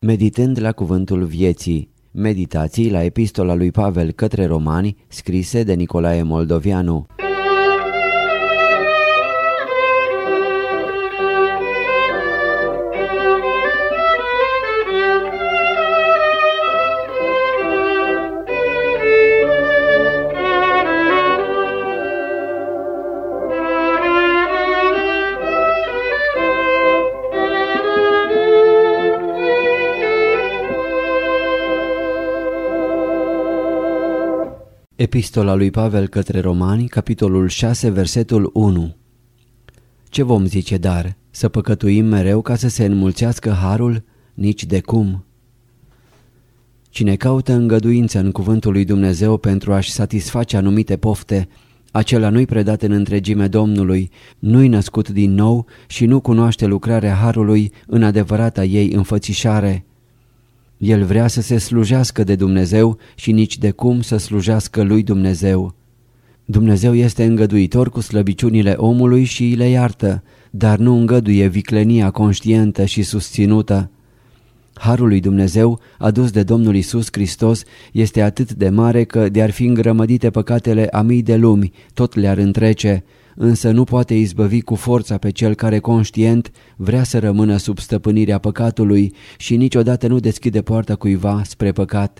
Meditând la cuvântul vieții. Meditații la epistola lui Pavel către Romani, scrise de Nicolae Moldovianu. Epistola lui Pavel către Romani, capitolul 6, versetul 1. Ce vom zice dar? Să păcătuim mereu ca să se înmulțească harul? Nici de cum. Cine caută îngăduință în cuvântul lui Dumnezeu pentru a-și satisface anumite pofte, acela nu-i predat în întregime Domnului, nu-i născut din nou și nu cunoaște lucrarea harului în adevărata ei înfățișare. El vrea să se slujească de Dumnezeu și nici de cum să slujească lui Dumnezeu. Dumnezeu este îngăduitor cu slăbiciunile omului și îi le iartă, dar nu îngăduie viclenia conștientă și susținută. Harul lui Dumnezeu adus de Domnul Iisus Hristos este atât de mare că de-ar fi îngrămădite păcatele a mii de lumi, tot le-ar întrece, însă nu poate izbăvi cu forța pe cel care conștient vrea să rămână sub stăpânirea păcatului și niciodată nu deschide poarta cuiva spre păcat.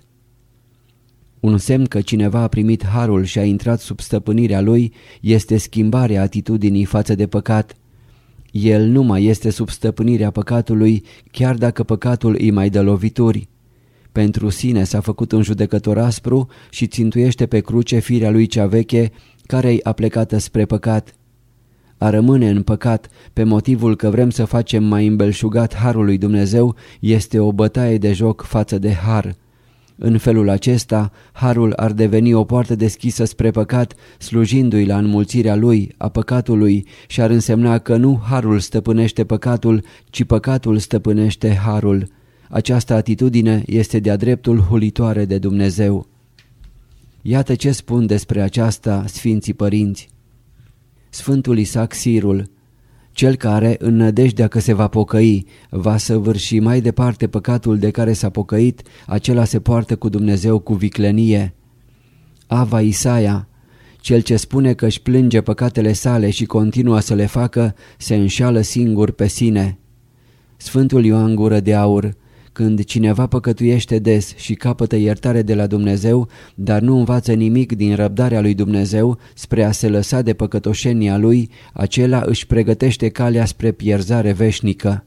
Un semn că cineva a primit harul și a intrat sub stăpânirea lui este schimbarea atitudinii față de păcat. El nu mai este sub stăpânirea păcatului, chiar dacă păcatul îi mai dă lovituri. Pentru sine s-a făcut un judecător aspru și țintuiește pe cruce firea lui cea veche, care-i aplecată spre păcat. A rămâne în păcat pe motivul că vrem să facem mai îmbelșugat harul lui Dumnezeu este o bătaie de joc față de har. În felul acesta, harul ar deveni o poartă deschisă spre păcat, slujindu-i la înmulțirea lui, a păcatului, și ar însemna că nu harul stăpânește păcatul, ci păcatul stăpânește harul. Această atitudine este de-a dreptul hulitoare de Dumnezeu. Iată ce spun despre aceasta Sfinții Părinți. Sfântul Isaac Sirul: cel care, în nădejdea că se va pocăi, va săvârși mai departe păcatul de care s-a pocăit, acela se poartă cu Dumnezeu cu viclenie. Ava Isaia: cel ce spune că își plânge păcatele sale și continuă să le facă, se înșală singur pe sine. Sfântul Ioan Gură de Aur: când cineva păcătuiește des și capătă iertare de la Dumnezeu, dar nu învață nimic din răbdarea lui Dumnezeu spre a se lăsa de păcătoșenia lui, acela își pregătește calea spre pierzare veșnică.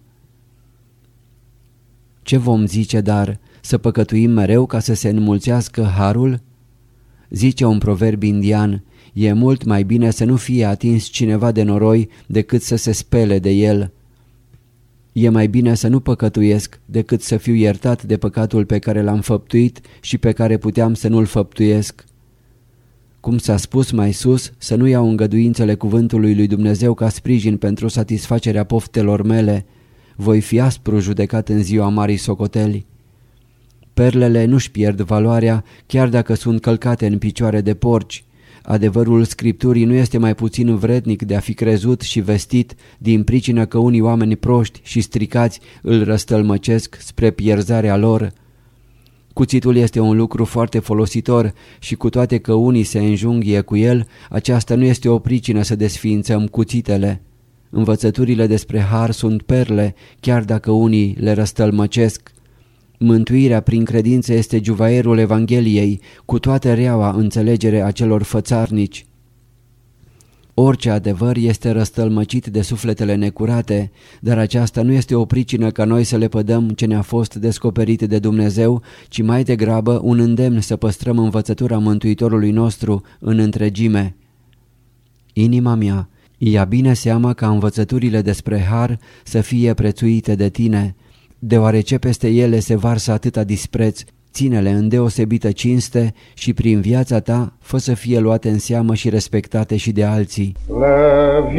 Ce vom zice dar? Să păcătuim mereu ca să se înmulțească harul? Zice un proverb indian: e mult mai bine să nu fie atins cineva de noroi decât să se spele de el. E mai bine să nu păcătuiesc decât să fiu iertat de păcatul pe care l-am făptuit și pe care puteam să nu-l făptuiesc. Cum s-a spus mai sus, să nu iau îngăduințele cuvântului lui Dumnezeu ca sprijin pentru satisfacerea poftelor mele. Voi fi aspru judecat în ziua marii socoteli. Perlele nu-și pierd valoarea chiar dacă sunt călcate în picioare de porci. Adevărul Scripturii nu este mai puțin vrednic de a fi crezut și vestit din pricină că unii oameni proști și stricați îl răstălmăcesc spre pierzarea lor. Cuțitul este un lucru foarte folositor și cu toate că unii se înjunghie cu el, aceasta nu este o pricină să desființăm cuțitele. Învățăturile despre har sunt perle, chiar dacă unii le răstălmăcesc. Mântuirea prin credință este juvaierul Evangheliei, cu toată reaua înțelegere a celor fățarnici. Orice adevăr este răstălmăcit de sufletele necurate, dar aceasta nu este o pricină ca noi să le pădăm ce ne-a fost descoperit de Dumnezeu, ci mai degrabă un îndemn să păstrăm învățătura Mântuitorului nostru în întregime. Inima mea, ia bine seama ca învățăturile despre har să fie prețuite de tine, deoarece peste ele se varsă atâta dispreț, ține-le în deosebită cinste și prin viața ta fă să fie luate în seamă și respectate și de alții. Slăvit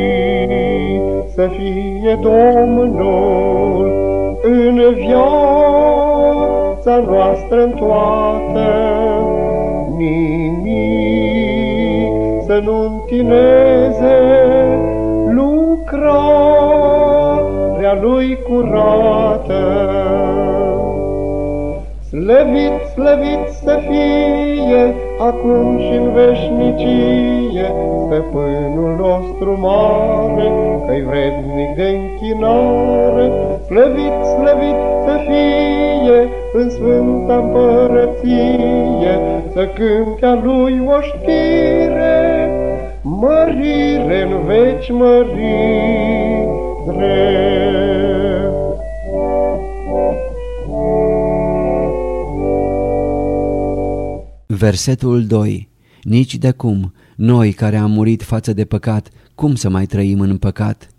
să fie Domnul în viața noastră în toată, nimic să nu întineze lucrarea Lui curată. Slăvit, slăvit să fie, acum și în veșnicie, Stăpânul nostru mare, că-i vrednic de închinare. Slăvit, slăvit să fie, în sfânta împărăție, să cânte-a lui oștire, mărire în veci mărire. Versetul 2. Nici de cum, noi care am murit față de păcat, cum să mai trăim în păcat?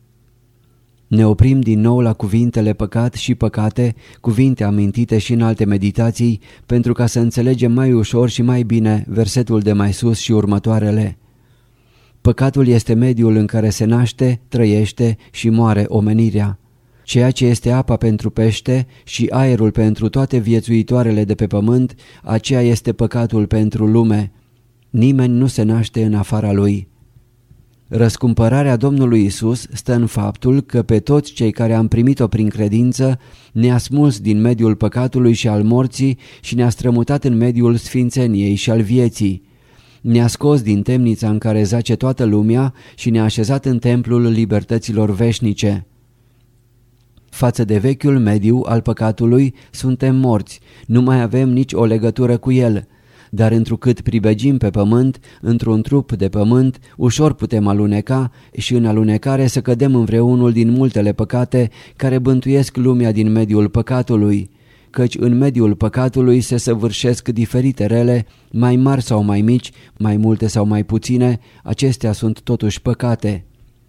Ne oprim din nou la cuvintele păcat și păcate, cuvinte amintite și în alte meditații, pentru ca să înțelegem mai ușor și mai bine versetul de mai sus și următoarele. Păcatul este mediul în care se naște, trăiește și moare omenirea. Ceea ce este apa pentru pește și aerul pentru toate viețuitoarele de pe pământ, aceea este păcatul pentru lume. Nimeni nu se naște în afara lui. Răscumpărarea Domnului Isus stă în faptul că pe toți cei care am primit-o prin credință ne-a smuls din mediul păcatului și al morții și ne-a strămutat în mediul sfințeniei și al vieții. Ne-a scos din temnița în care zace toată lumea și ne-a așezat în templul libertăților veșnice. Față de vechiul mediu al păcatului suntem morți, nu mai avem nici o legătură cu el, dar întrucât pribegim pe pământ, într-un trup de pământ, ușor putem aluneca și în alunecare să cădem în vreunul din multele păcate care bântuiesc lumea din mediul păcatului, căci în mediul păcatului se săvârșesc diferite rele, mai mari sau mai mici, mai multe sau mai puține, acestea sunt totuși păcate.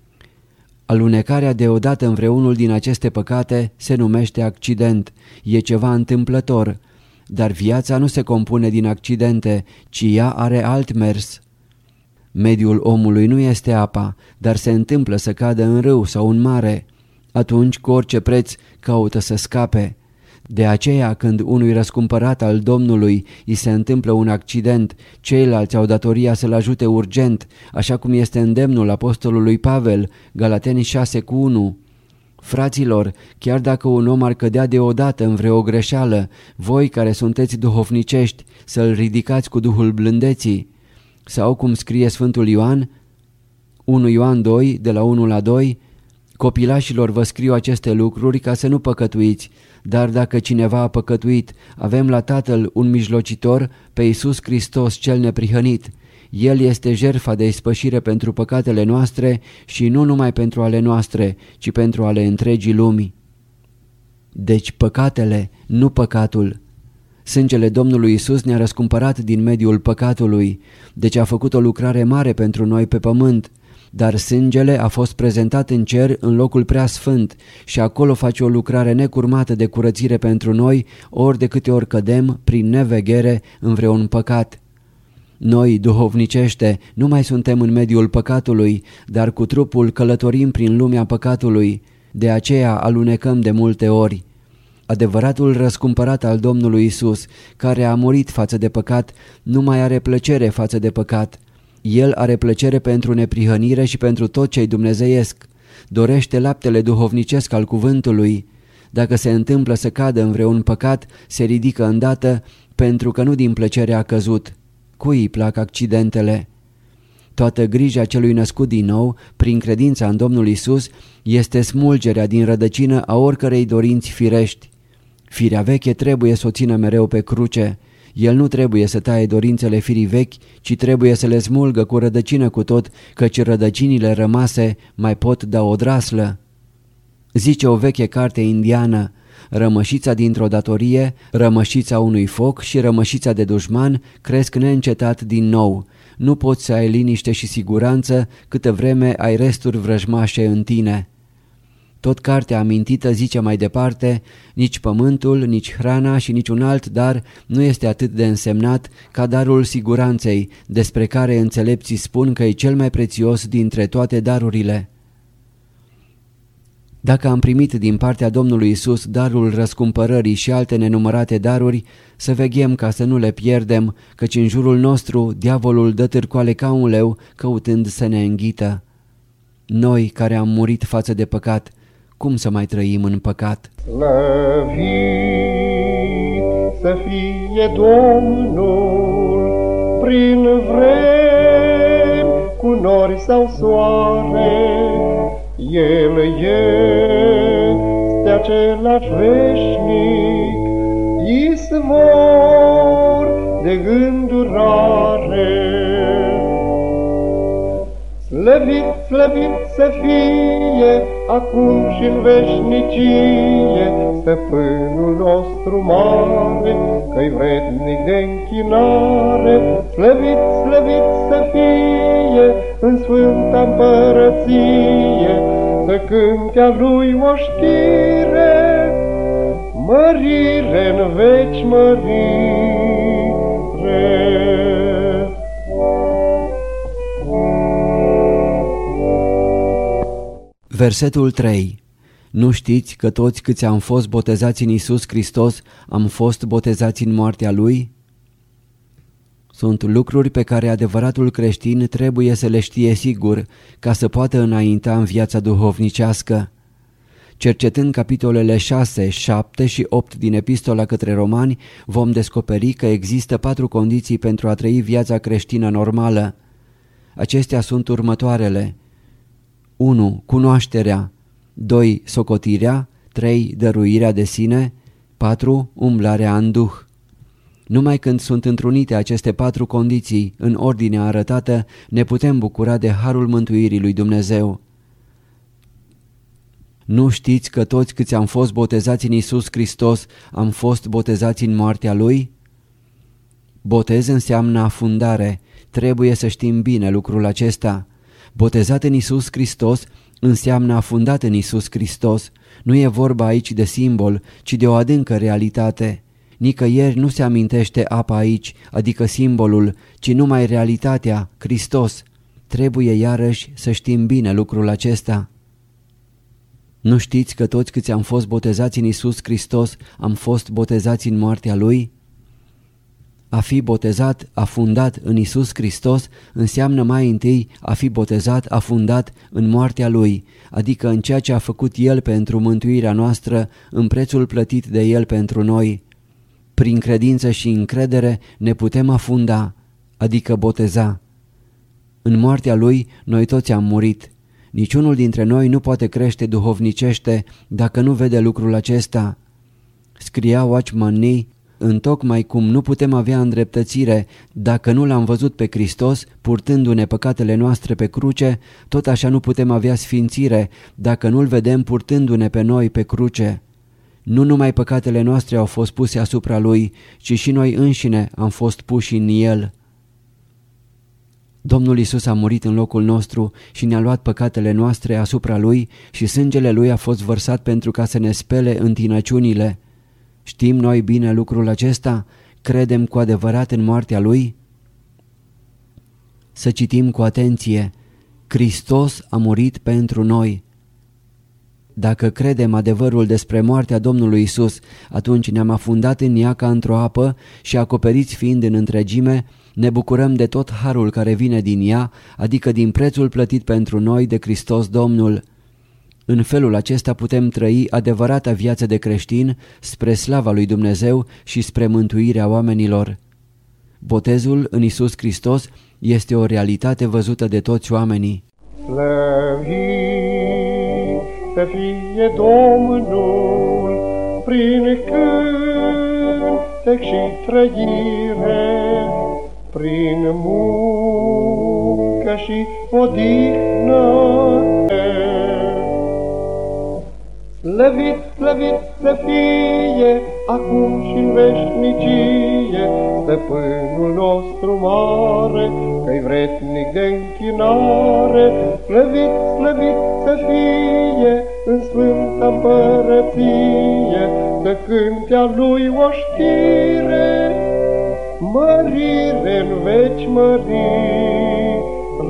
Alunecarea deodată în vreunul din aceste păcate se numește accident, e ceva întâmplător, dar viața nu se compune din accidente, ci ea are alt mers. Mediul omului nu este apa, dar se întâmplă să cadă în râu sau în mare. Atunci, cu orice preț, caută să scape. De aceea, când unui răscumpărat al Domnului îi se întâmplă un accident, ceilalți au datoria să-l ajute urgent, așa cum este îndemnul apostolului Pavel, Galateni 6:1. Fraților, chiar dacă un om ar cădea deodată în vreo greșeală, voi care sunteți duhovnicești, să-l ridicați cu duhul blândeții. Sau cum scrie Sfântul Ioan, 1 Ioan 2, de la 1 la 2, copilașilor vă scriu aceste lucruri ca să nu păcătuiți, dar dacă cineva a păcătuit, avem la Tatăl un mijlocitor, pe Iisus Hristos cel neprihănit. El este jertfa de ispășire pentru păcatele noastre și nu numai pentru ale noastre, ci pentru ale întregii lumii. Deci păcatele, nu păcatul. Sângele Domnului Iisus ne-a răscumpărat din mediul păcatului, deci a făcut o lucrare mare pentru noi pe pământ, dar sângele a fost prezentat în cer în locul prea sfânt și acolo face o lucrare necurmată de curățire pentru noi ori de câte ori cădem prin neveghere în vreun păcat. Noi, duhovnicește, nu mai suntem în mediul păcatului, dar cu trupul călătorim prin lumea păcatului, de aceea alunecăm de multe ori. Adevăratul răscumpărat al Domnului Isus, care a murit față de păcat, nu mai are plăcere față de păcat. El are plăcere pentru neprihănire și pentru tot ce-i dumnezeiesc. Dorește laptele duhovnicesc al cuvântului. Dacă se întâmplă să cadă în vreun păcat, se ridică îndată, pentru că nu din plăcere a căzut. Cui îi plac accidentele? Toată grija celui născut din nou, prin credința în Domnul Isus, este smulgerea din rădăcină a oricărei dorinți firești. Firea veche trebuie să o țină mereu pe cruce. El nu trebuie să taie dorințele firii vechi, ci trebuie să le smulgă cu rădăcină cu tot, căci rădăcinile rămase mai pot da odraslă. Zice o veche carte indiană, rămășița dintr-o datorie, rămășița unui foc și rămășița de dușman cresc neîncetat din nou. Nu poți să ai liniște și siguranță câtă vreme ai resturi vrăjmașe în tine. Tot cartea amintită zice mai departe, nici pământul, nici hrana și niciun alt dar nu este atât de însemnat ca darul siguranței, despre care înțelepții spun că e cel mai prețios dintre toate darurile. Dacă am primit din partea Domnului Isus darul răscumpărării și alte nenumărate daruri, să veghem ca să nu le pierdem, căci în jurul nostru diavolul dă târcoale ca un leu căutând să ne înghită. Noi care am murit față de păcat, cum să mai trăim în păcat? Slăvit să fie Domnul, prin vremi, cu nori sau soare, El este același veșnic, izvor de îndurare. Slăvit, slăvit să fie, acum și în veșnicie, Stăpânul nostru mare, că-i vrednic de închinare. Slăvit, slăvit să fie, în sfânta împărăție, să cânte-a Lui oștire, mărire în veci mărire. Versetul 3. Nu știți că toți câți am fost botezați în Iisus Hristos am fost botezați în moartea Lui? Sunt lucruri pe care adevăratul creștin trebuie să le știe sigur ca să poată înainta în viața duhovnicească. Cercetând capitolele 6, 7 și 8 din Epistola către Romani, vom descoperi că există 4 condiții pentru a trăi viața creștină normală. Acestea sunt următoarele: 1. Cunoașterea, 2. Socotirea, 3. Dăruirea de sine, 4. Umblarea în Duh. Numai când sunt întrunite aceste 4 condiții în ordinea arătată, ne putem bucura de harul mântuirii lui Dumnezeu. Nu știți că toți câți am fost botezați în Iisus Hristos am fost botezați în moartea Lui? Botez înseamnă afundare. Trebuie să știm bine lucrul acesta. Botezat în Iisus Hristos înseamnă afundat în Iisus Hristos. Nu e vorba aici de simbol, ci de o adâncă realitate. Nicăieri nu se amintește apa aici, adică simbolul, ci numai realitatea, Hristos. Trebuie iarăși să știm bine lucrul acesta. Nu știți că toți câți am fost botezați în Iisus Hristos am fost botezați în moartea Lui? A fi botezat, afundat în Iisus Hristos înseamnă mai întâi a fi botezat, afundat în moartea Lui, adică în ceea ce a făcut El pentru mântuirea noastră, în prețul plătit de El pentru noi. Prin credință și încredere ne putem afunda, adică boteza. În moartea Lui noi toți am murit. Niciunul dintre noi nu poate crește duhovnicește dacă nu vede lucrul acesta. Scria Watchman Nee: întocmai cum nu putem avea îndreptățire dacă nu l-am văzut pe Hristos purtându-ne păcatele noastre pe cruce, tot așa nu putem avea sfințire dacă nu-L vedem purtându-ne pe noi pe cruce. Nu numai păcatele noastre au fost puse asupra Lui, ci și noi înșine am fost puși în El. Domnul Iisus a murit în locul nostru și ne-a luat păcatele noastre asupra Lui și sângele Lui a fost vărsat pentru ca să ne spele întinăciunile. Știm noi bine lucrul acesta? Credem cu adevărat în moartea Lui? Să citim cu atenție: Hristos a murit pentru noi. Dacă credem adevărul despre moartea Domnului Iisus, atunci ne-am afundat în ea ca într-o apă și, acoperiți fiind în întregime, ne bucurăm de tot harul care vine din ea, adică din prețul plătit pentru noi de Hristos Domnul. În felul acesta putem trăi adevărata viață de creștin spre slava lui Dumnezeu și spre mântuirea oamenilor. Botezul în Iisus Hristos este o realitate văzută de toți oamenii. Slăvit să fie Domnul prin cântec și trăire, prin muncă și odihnă. Slăvit, slăvit să fie acum și în veșnicie, Stăpânul nostru mare, că-i vrednic de închinare. Slăvit, slăvit să fie în sfânta împărăție, să cânte-a Lui oștire, mărire în veci mărire.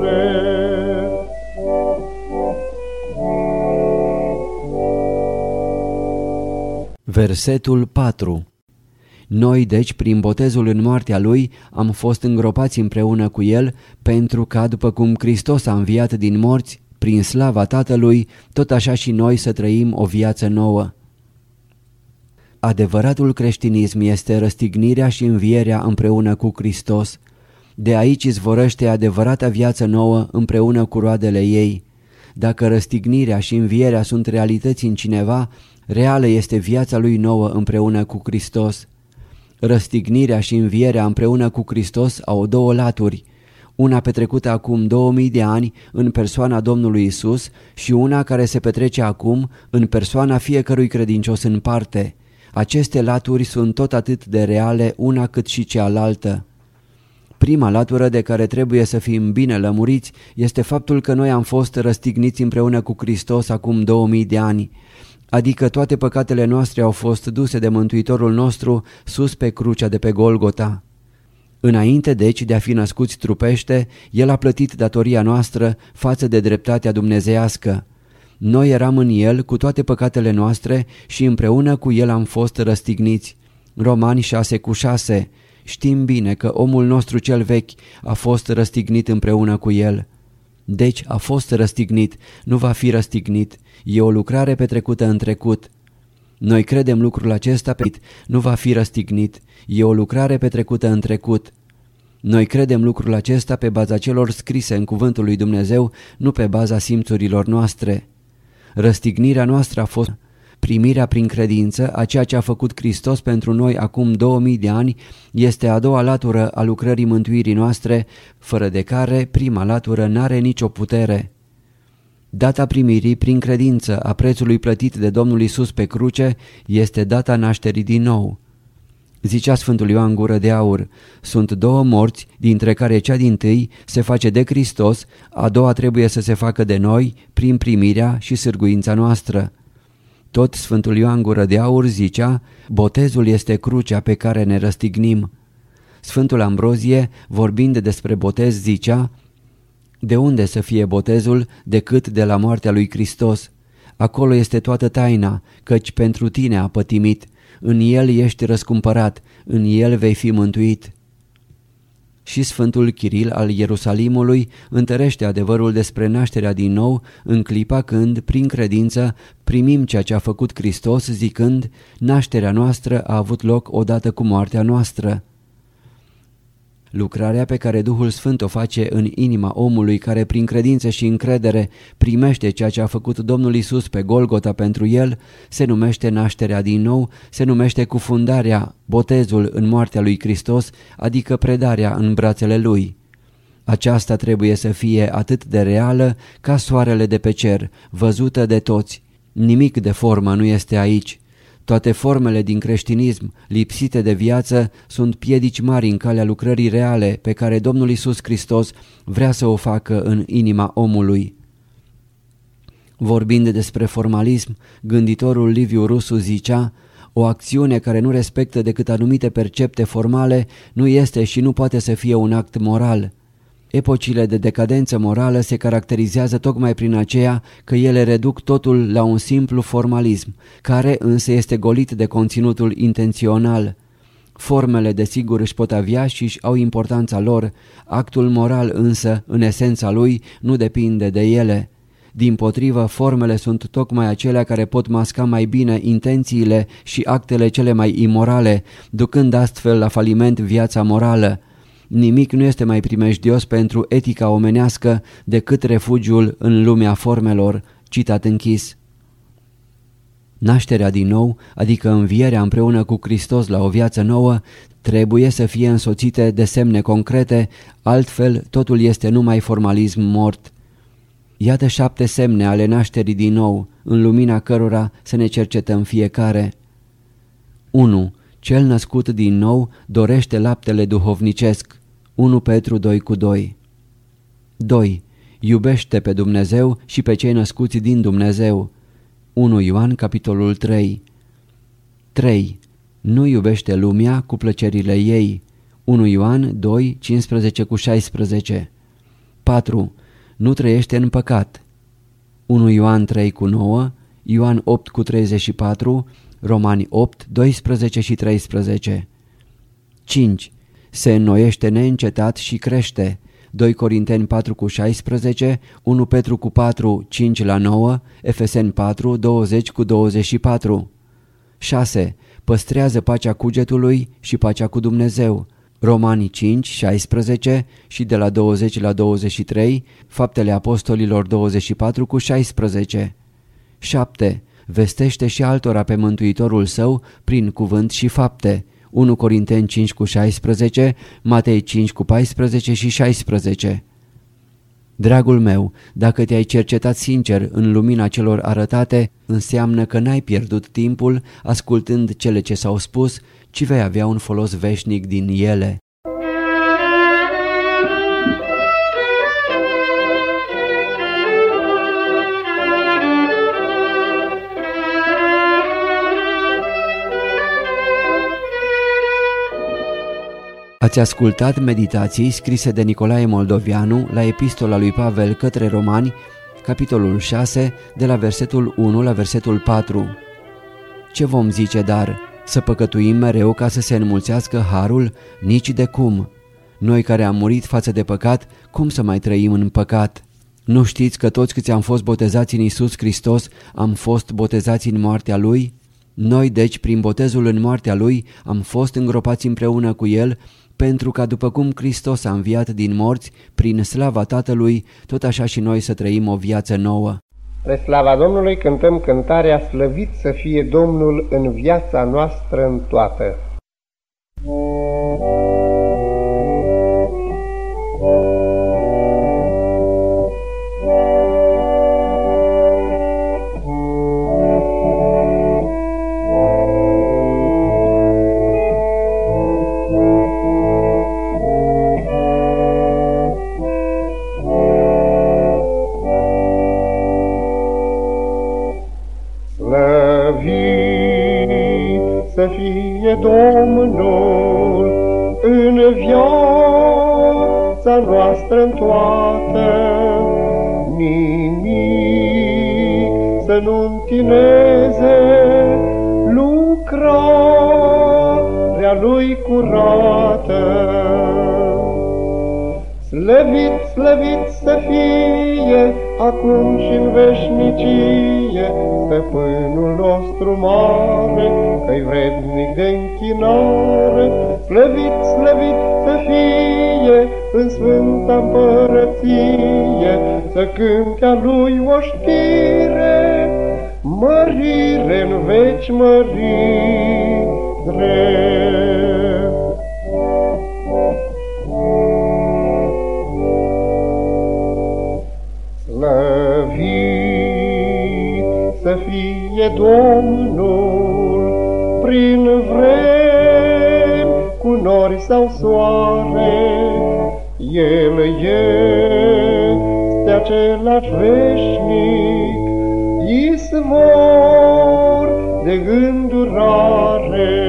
Versetul 4. Noi deci prin botezul în moartea Lui am fost îngropați împreună cu El, pentru ca după cum Hristos a înviat din morți prin slava Tatălui, tot așa și noi să trăim o viață nouă. Adevăratul creștinism este răstignirea și învierea împreună cu Hristos. De aici izvorăște adevărata viață nouă împreună cu roadele ei. Dacă răstignirea și învierea sunt realități în cineva, reală este viața lui nouă împreună cu Hristos. Răstignirea și învierea împreună cu Hristos au două laturi, una petrecută acum 2000 de ani în persoana Domnului Isus și una care se petrece acum în persoana fiecărui credincios în parte. Aceste laturi sunt tot atât de reale una cât și cealaltă. Prima latură de care trebuie să fim bine lămuriți este faptul că noi am fost răstigniți împreună cu Hristos acum 2000 de ani, adică toate păcatele noastre au fost duse de Mântuitorul nostru sus pe crucea de pe Golgota. Înainte deci de a fi născuți trupește, El a plătit datoria noastră față de dreptatea dumnezeiască. Noi eram în El cu toate păcatele noastre și împreună cu El am fost răstigniți. Romani 6:6. Știm bine că omul nostru cel vechi a fost răstignit împreună cu El. Deci a fost răstignit, nu va fi răstignit. E o lucrare petrecută în trecut. Noi credem lucrul acesta, nu va fi răstignit. E o lucrare petrecută în trecut. Noi credem lucrul acesta pe baza celor scrise în cuvântul lui Dumnezeu, nu pe baza simțurilor noastre. Răstignirea noastră a fost primirea prin credință a ceea ce a făcut Hristos pentru noi acum 2000 de ani, este a doua latură a lucrării mântuirii noastre, fără de care prima latură n-are nicio putere. Data primirii prin credință a prețului plătit de Domnul Isus pe cruce este data nașterii din nou. Zicea Sfântul Ioan Gură de Aur, sunt două morți, dintre care cea dintâi se face de Hristos, a doua trebuie să se facă de noi prin primirea și sârguința noastră. Tot Sfântul Ioan Gură de Aur zicea, botezul este crucea pe care ne răstignim. Sfântul Ambrozie, vorbind despre botez, zicea, de unde să fie botezul decât de la moartea lui Hristos? Acolo este toată taina, căci pentru tine a pătimit, în El ești răscumpărat, în El vei fi mântuit. Și Sfântul Chiril al Ierusalimului întărește adevărul despre nașterea din nou în clipa când, prin credință, primim ceea ce a făcut Hristos, zicând, nașterea noastră a avut loc odată cu moartea noastră. Lucrarea pe care Duhul Sfânt o face în inima omului care prin credință și încredere primește ceea ce a făcut Domnul Isus pe Golgota pentru el, se numește nașterea din nou, se numește cufundarea, botezul în moartea lui Hristos, adică predarea în brațele Lui. Aceasta trebuie să fie atât de reală ca soarele de pe cer, văzută de toți. Nimic de formă nu este aici. Toate formele din creștinism, lipsite de viață, sunt piedici mari în calea lucrării reale pe care Domnul Isus Hristos vrea să o facă în inima omului. Vorbind despre formalism, gânditorul Liviu Rusu zicea, o acțiune care nu respectă decât anumite percepte formale nu este și nu poate să fie un act moral. Epocile de decadență morală se caracterizează tocmai prin aceea că ele reduc totul la un simplu formalism, care însă este golit de conținutul intențional. Formele desigur își pot avea și își au importanța lor, actul moral însă, în esența lui, nu depinde de ele. Dimpotrivă, formele sunt tocmai acelea care pot masca mai bine intențiile și actele cele mai imorale, ducând astfel la faliment viața morală. Nimic nu este mai primejdios pentru etica omenească decât refugiul în lumea formelor, citat închis. Nașterea din nou, adică învierea împreună cu Hristos la o viață nouă, trebuie să fie însoțite de semne concrete, altfel totul este numai formalism mort. Iată 7 semne ale nașterii din nou, în lumina cărora să ne cercetăm fiecare. 1. Cel născut din nou dorește laptele duhovnicesc. 1 Petru 2:2. 2. Iubește pe Dumnezeu și pe cei născuți din Dumnezeu. 1 Ioan capitolul 3. 3. Nu iubește lumea cu plăcerile ei. 1 Ioan 2:15-16. 4. Nu trăiește în păcat. 1 Ioan 3:9, Ioan 8:34, Romani 8:12 și 13. 5. Se înnoiește neîncetat și crește. 2 Corinteni 4:16, 1 Petru 4:5-9, Efeseni 4:20-24. 6. păstrează pacea cugetului și pacea cu Dumnezeu. Romanii 5, 16 și de la 20 la 23, Faptele Apostolilor 24 cu 16. 7. Vestește și altora pe Mântuitorul său prin cuvânt și fapte. 1 Corinteni 5 cu 16, Matei 5 cu 14 și 16. Dragul meu, dacă te-ai cercetat sincer în lumina celor arătate, înseamnă că n-ai pierdut timpul ascultând cele ce s-au spus, ci vei avea un folos veșnic din ele. Ați ascultat meditații scrise de Nicolae Moldovianu la epistola lui Pavel către Romani, capitolul 6, de la versetul 1 la versetul 4. Ce vom zice dar? Să păcătuim mereu ca să se înmulțească harul? Nici de cum! Noi care am murit față de păcat, cum să mai trăim în păcat? Nu știți că toți câți am fost botezați în Iisus Hristos, am fost botezați în moartea Lui? Noi deci, prin botezul în moartea Lui, am fost îngropați împreună cu El, pentru ca după cum Hristos a înviat din morți, prin slava Tatălui, tot așa și noi să trăim o viață nouă. Spre slava Domnului cântăm cântarea Slăvit să fie Domnul în viața noastră în toată. Să fie Domnul în viața noastră în toată, nimic să nu întineze lucrarea Lui curată. Slăvit, slăvit să fie acum și în veșnicie Stăpânul nostru mare, că-i vrednic de închinare. Slăvit, slăvit să fie în sfânta împărăție, să cânte-a Lui oștire, mărire în veci mărire. Să fie Domnul prin vremi, cu nori sau soare, El este același veșnic, izvor de îndurare.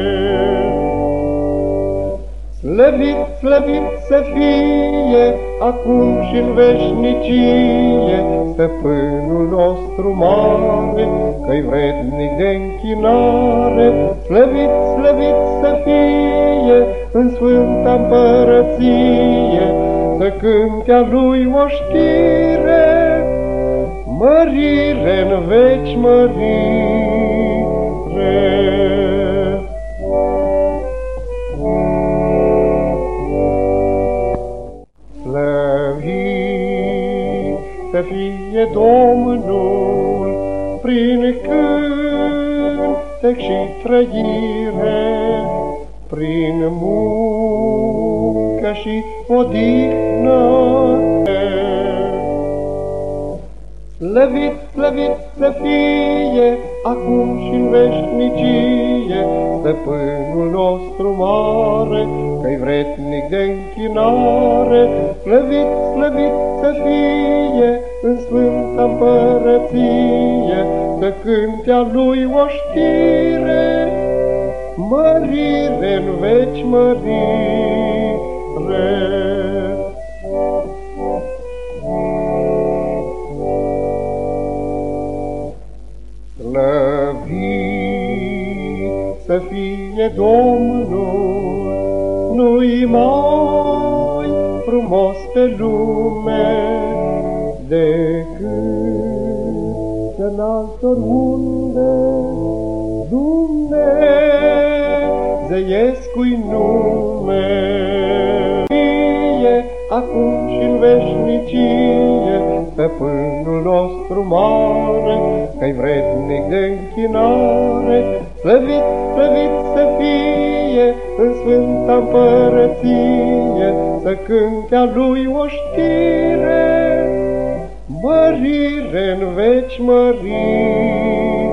Slăvit, slăvit să fie acum și în veșnicie Stăpânul nostru mare, că-i vrednic de închinare. Slăvit, slăvit să fie în sfânta împărăție, să cânte-a Lui oștire, mărire în veci mărire. Să fie Domnul prin cântec și trăire, prin muncă și odihnă. Slăvit, slăvit să fie acum și în veșnicie Stăpânul nostru mare, că-i vrednic de închinare. Slăvit, slăvit să fie în sfânta împărăție, să cânte-a Lui oștire, mărire în veci mărire. Slăvit să fie Domnul, nu-i mai frumos pe lume decât în altor unde Dumnezeu Dumnezeiescu-i nume. Fie acum și-n veșnicie, Stăpânul nostru mare, Că-i vrednic de închinare, slăvit, slăvit să fie în Sfânta Împărăție, să cânte-a Lui oștire, mărire în veci mărire.